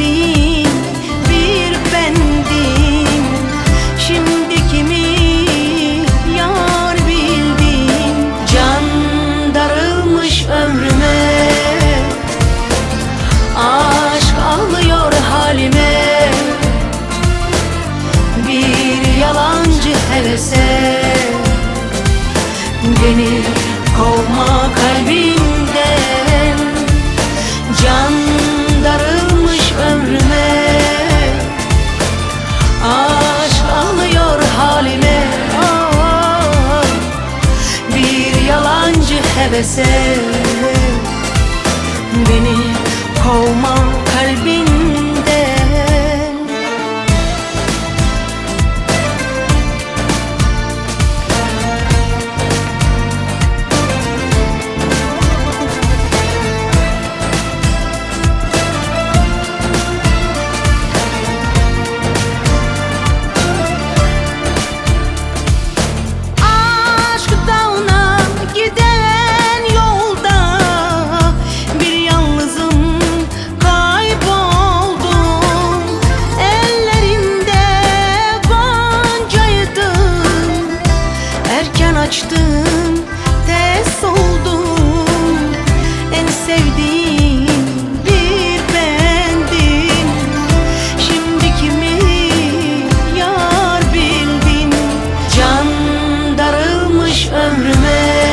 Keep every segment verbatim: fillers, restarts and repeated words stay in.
sevdiğim bir bendim. Şimdi kimi yar bildim. Can darılmış ömrüme, aşk ağlıyor halime. Bir yalancı hevese beni kovma kalbimden. Can darılmış ömrüme, aşk ağlıyor halime. Oh, bir yalancı hevese beni kovma kalbimden. Açtım, tez oldum. En sevdiğim bir bendim. Şimdi kimi yar bildim. Can darılmış ömrüme,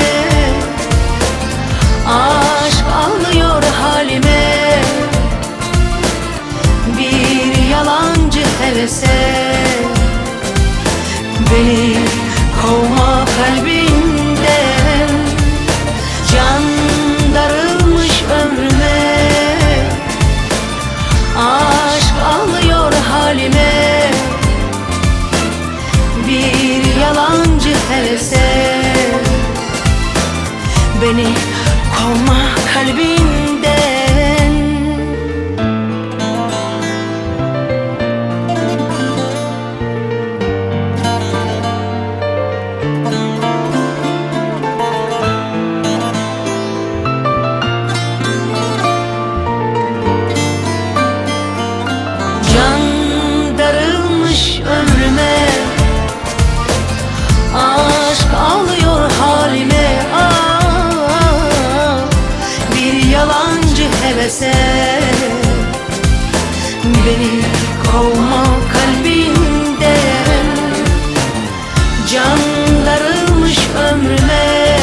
aşk ağlıyor halime. Bir yalancı hevese beni kovma kalbimden. Can darılmış ömrüme, aşk ağlıyor halime. Bir yalancı hevese beni kovma kalbimden. Aşk ağlıyor halime. Ah, bir yalancı hevese beni kovma kalbimden. Can darılmış ömrüme,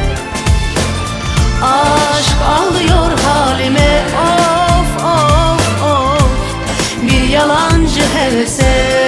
aşk ağlıyor halime. Of of of, bir yalancı hevese